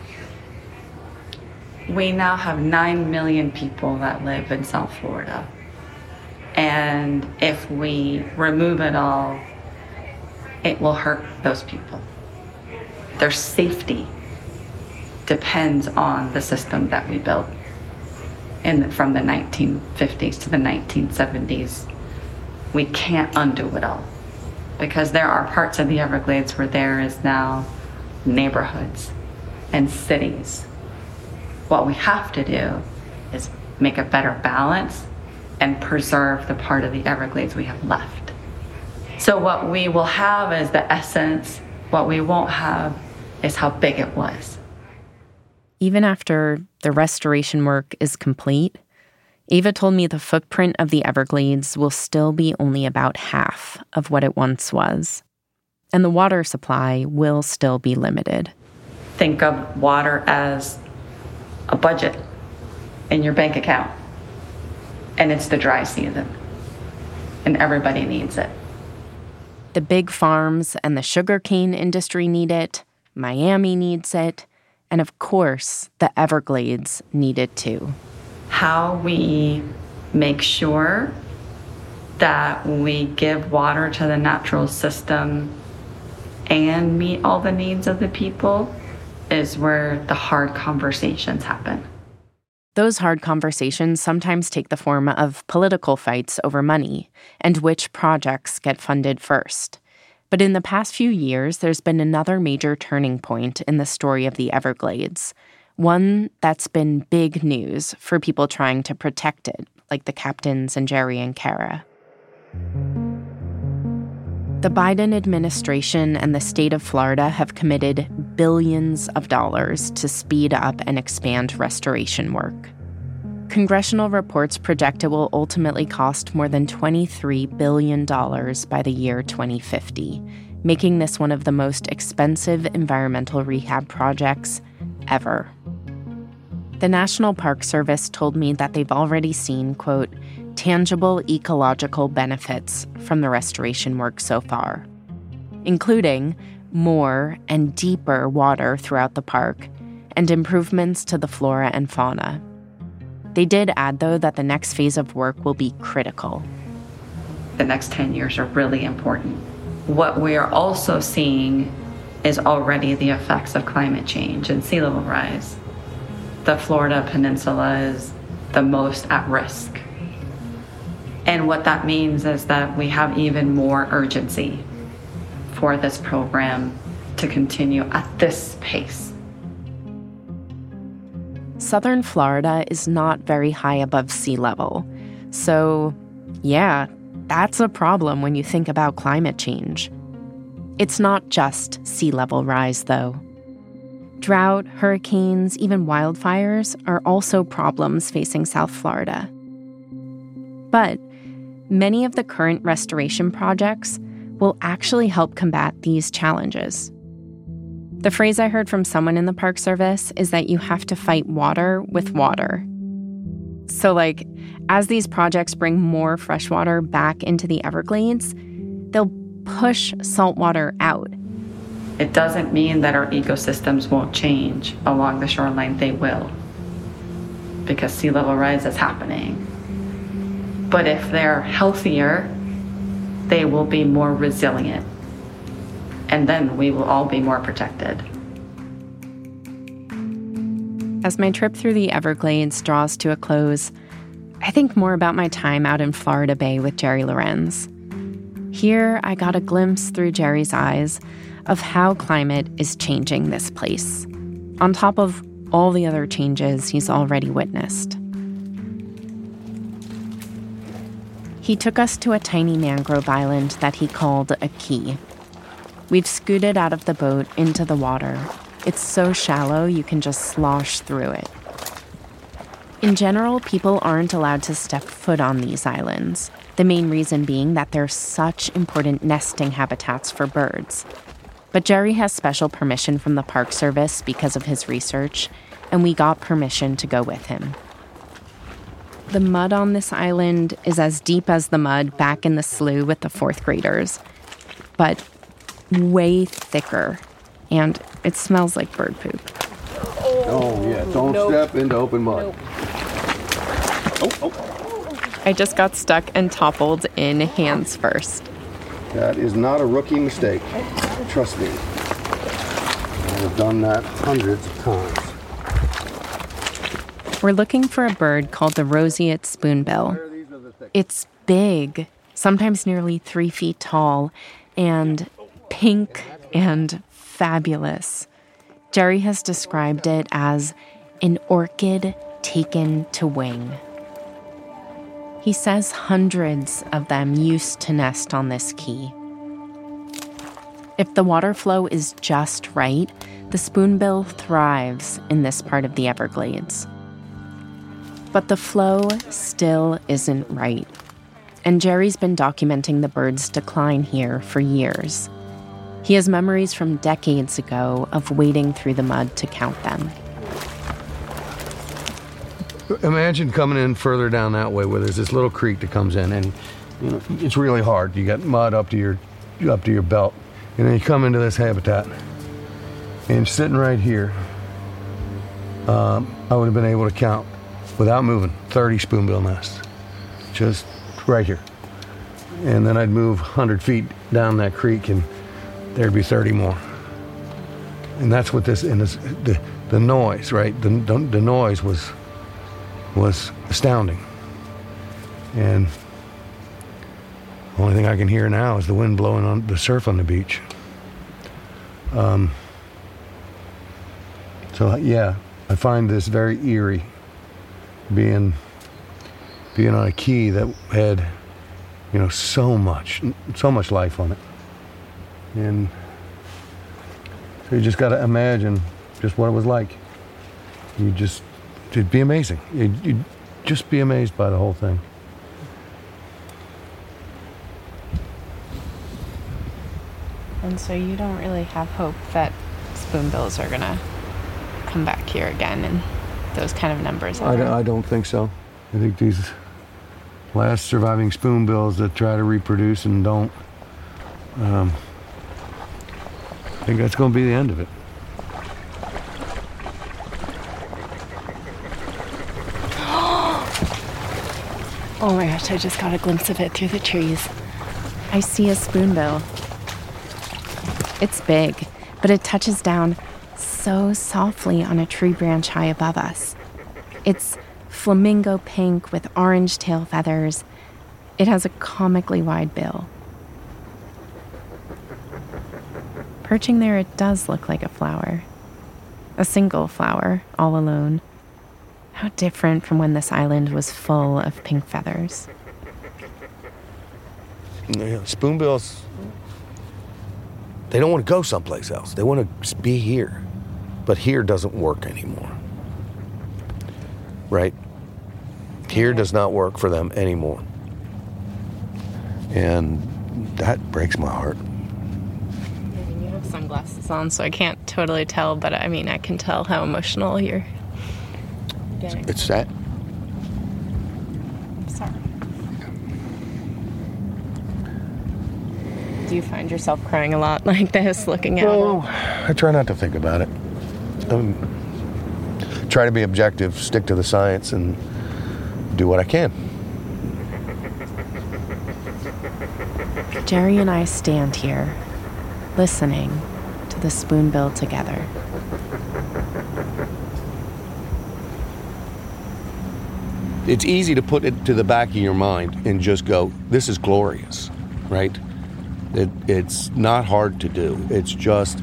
We now have 9 million people that live in South Florida. And if we remove it all, it will hurt those people. Their safety depends on the system that we built from the 1950s to the 1970s. We can't undo it all, because there are parts of the Everglades where there is now neighborhoods and cities. What we have to do is make a better balance and preserve the part of the Everglades we have left. So what we will have is the essence. What we won't have is how big it was. Even after the restoration work is complete, Ava told me the footprint of the Everglades will still be only about half of what it once was, and the water supply will still be limited. Think of water as a budget in your bank account, and it's the dry season, and everybody needs it. The big farms and the sugarcane industry need it, Miami needs it, and of course, the Everglades need it too. How we make sure that we give water to the natural system and meet all the needs of the people is where the hard conversations happen. Those hard conversations sometimes take the form of political fights over money and which projects get funded first. But in the past few years, there's been another major turning point in the story of the Everglades, one that's been big news for people trying to protect it, like the captains and Jerry and Kara. The Biden administration and the state of Florida have committed billions of dollars to speed up and expand restoration work. Congressional reports project it will ultimately cost more than $23 billion by the year 2050, making this one of the most expensive environmental rehab projects ever. The National Park Service told me that they've already seen, quote, tangible ecological benefits from the restoration work so far, including more and deeper water throughout the park and improvements to the flora and fauna. They did add, though, that the next phase of work will be critical. The next 10 years are really important. What we are also seeing is already the effects of climate change and sea level rise. The Florida Peninsula is the most at risk. And what that means is that we have even more urgency for this program to continue at this pace. Southern Florida is not very high above sea level. So, yeah, that's a problem when you think about climate change. It's not just sea level rise, though. Drought, hurricanes, even wildfires are also problems facing South Florida. But many of the current restoration projects will actually help combat these challenges. The phrase I heard from someone in the Park Service is that you have to fight water with water. So, like, as these projects bring more freshwater back into the Everglades, they'll push saltwater out. It doesn't mean that our ecosystems won't change along the shoreline. They will, because sea level rise is happening. But if they're healthier, they will be more resilient. And then we will all be more protected. As my trip through the Everglades draws to a close, I think more about my time out in Florida Bay with Jerry Lorenz. Here, I got a glimpse through Jerry's eyes of how climate is changing this place, on top of all the other changes he's already witnessed. He took us to a tiny mangrove island that he called a key. We've scooted out of the boat into the water. It's so shallow you can just slosh through it. In general, people aren't allowed to step foot on these islands, the main reason being that they're such important nesting habitats for birds. But Jerry has special permission from the Park Service because of his research, and we got permission to go with him. The mud on this island is as deep as the mud back in the slough with the fourth graders, but way thicker, and it smells like bird poop. Oh, yeah, don't step into open mud. I just got stuck and toppled in hands first. That is not a rookie mistake. Trust me. I have done that hundreds of times. We're looking for a bird called the roseate spoonbill. It's big, sometimes nearly 3 feet tall, and pink and fabulous. Jerry has described it as an orchid taken to wing. He says hundreds of them used to nest on this key. If the water flow is just right, the spoonbill thrives in this part of the Everglades. But the flow still isn't right, and Jerry's been documenting the bird's decline here for years. He has memories from decades ago of wading through the mud to count them. Imagine coming in further down that way where there's this little creek that comes in, and you know, it's really hard. You got mud up to your belt, and then you come into this habitat, and sitting right here, I would have been able to count without moving 30 spoonbill nests, just right here. And then I'd move 100 feet down that creek, and there'd be 30 more. And that's what this, and this, the noise, right? The noise was astounding. And the only thing I can hear now is the wind blowing on the surf on the beach. So yeah, I find this very eerie, being on a key that had, you know, so much life on it. And so you just got to imagine just what it was like. It'd be amazing. You'd just be amazed by the whole thing. And so you don't really have hope that spoonbills are gonna come back here again in those kind of numbers? I don't think so. I think these last surviving spoonbills that try to reproduce and don't, I think that's going to be the end of it. Oh my gosh, I just got a glimpse of it through the trees. I see a spoonbill. It's big, but it touches down so softly on a tree branch high above us. It's flamingo pink with orange tail feathers. It has a comically wide bill. Perching there, it does look like a flower. A single flower, all alone. How different from when this island was full of pink feathers. Spoonbills, they don't want to go someplace else. They want to be here. But here doesn't work anymore. Right? Here does not work for them anymore. And that breaks my heart. You have sunglasses on, so I can't totally tell, but I mean, I can tell how emotional you're getting. It's sad. Do you find yourself crying a lot like this, looking at Oh, it? I try not to think about it. Try to be objective, stick to the science, and do what I can. Jerry and I stand here, listening to the spoonbill together. It's easy to put it to the back of your mind and just go, this is glorious, right? It's not hard to do. It's just,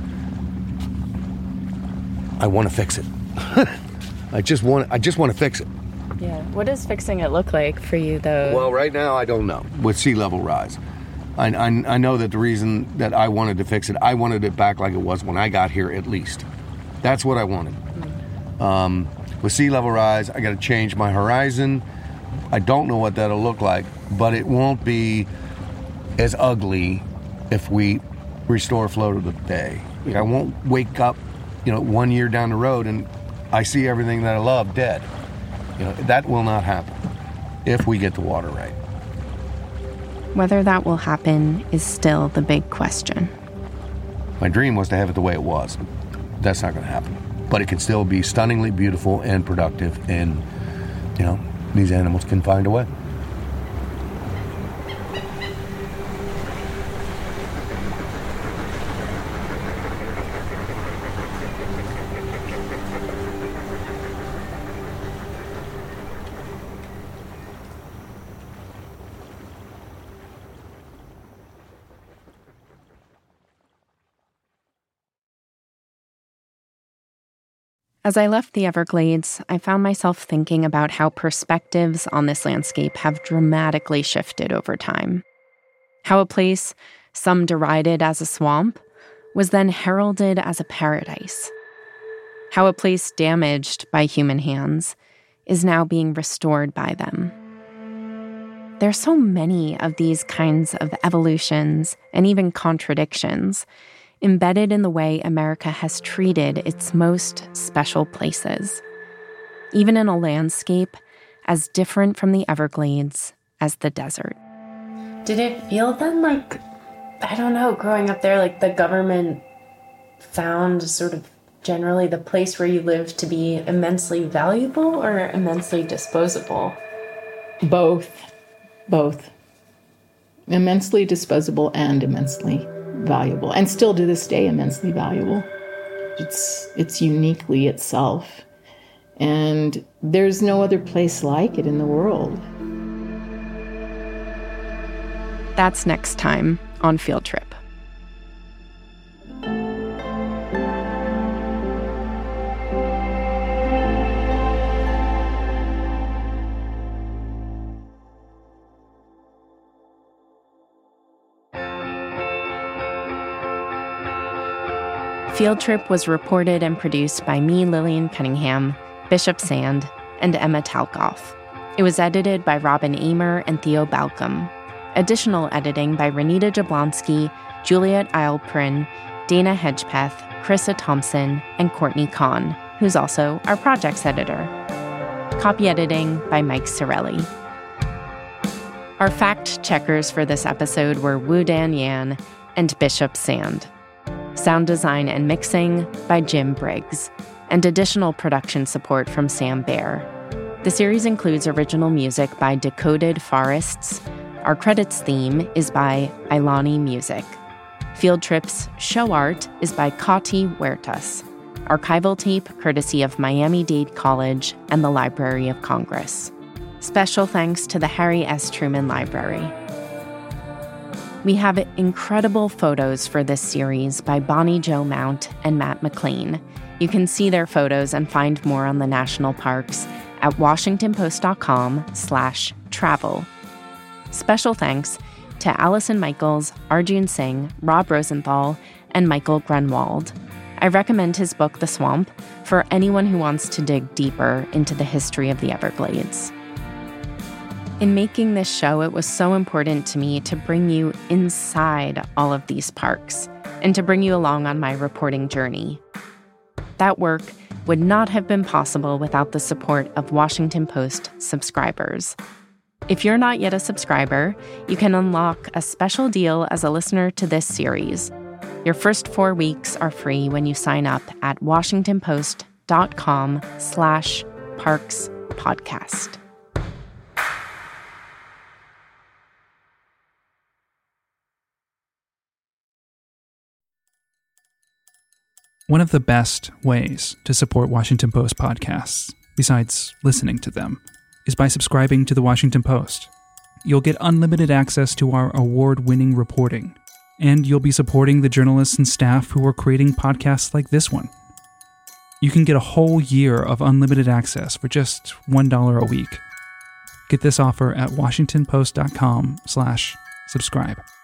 I want to fix it. I just want to fix it. Yeah. What does fixing it look like for you, though? Well, right now, I don't know. With sea level rise, I know that the reason that I wanted to fix it, I wanted it back like it was when I got here, at least. That's what I wanted. With sea level rise, I got to change my horizon. I don't know what that'll look like, but it won't be as ugly if we restore flow to the bay. I won't wake up, 1 year down the road and I see everything that I love dead. That will not happen if we get the water right. Whether that will happen is still the big question. My dream was to have it the way it was. That's not going to happen. But it can still be stunningly beautiful and productive, and, these animals can find a way. As I left the Everglades, I found myself thinking about how perspectives on this landscape have dramatically shifted over time. How a place some derided as a swamp was then heralded as a paradise. How a place damaged by human hands is now being restored by them. There are so many of these kinds of evolutions and even contradictions embedded in the way America has treated its most special places, even in a landscape as different from the Everglades as the desert. Did it feel then like, I don't know, growing up there, like the government found sort of generally the place where you live to be immensely valuable or immensely disposable? Both. Immensely disposable and immensely valuable, and still to this day immensely valuable. It's uniquely itself, and there's no other place like it in the world. That's next time on Field Trip. Field Trip was reported and produced by me, Lillian Cunningham, Bishop Sand, and Emma Talkoff. It was edited by Robin Amer and Theo Balcom. Additional editing by Renita Jablonski, Juliet Eilprin, Dana Hedgepeth, Krissa Thompson, and Courtney Kahn, who's also our projects editor. Copy editing by Mike Sorelli. Our fact checkers for this episode were Wu Dan Yan and Bishop Sand. Sound design and mixing by Jim Briggs, and additional production support from Sam Baer. The series includes original music by Decoded Forests. Our credits theme is by Ilani Music. Field Trip's show art is by Kati Huertas. Archival tape courtesy of Miami-Dade College and the Library of Congress. Special thanks to the Harry S. Truman Library. We have incredible photos for this series by Bonnie Jo Mount and Matt McLean. You can see their photos and find more on the national parks at WashingtonPost.com/travel. Special thanks to Allison Michaels, Arjun Singh, Rob Rosenthal, and Michael Grunwald. I recommend his book, The Swamp, for anyone who wants to dig deeper into the history of the Everglades. In making this show, it was so important to me to bring you inside all of these parks and to bring you along on my reporting journey. That work would not have been possible without the support of Washington Post subscribers. If you're not yet a subscriber, you can unlock a special deal as a listener to this series. Your first 4 weeks are free when you sign up at washingtonpost.com/parkspodcast. One of the best ways to support Washington Post podcasts, besides listening to them, is by subscribing to the Washington Post. You'll get unlimited access to our award-winning reporting, and you'll be supporting the journalists and staff who are creating podcasts like this one. You can get a whole year of unlimited access for just $1 a week. Get this offer at washingtonpost.com/subscribe.